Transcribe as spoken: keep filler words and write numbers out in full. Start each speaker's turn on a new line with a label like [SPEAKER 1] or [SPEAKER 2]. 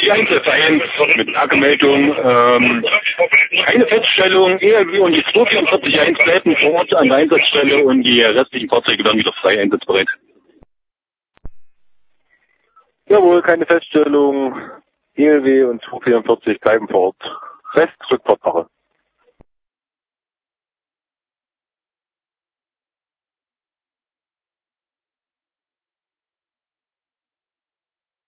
[SPEAKER 1] vier eins F eins mit Lagemeldung. Ähm, keine Feststellung. E L W und die zwei vier vier eins bleiben vor Ort an der Einsatzstelle und die restlichen Fahrzeuge werden wieder frei einsatzbereit.
[SPEAKER 2] Jawohl, keine Feststellung. E L W und zwei vier vier bleiben vor Ort. Rest Rückfahrtwache.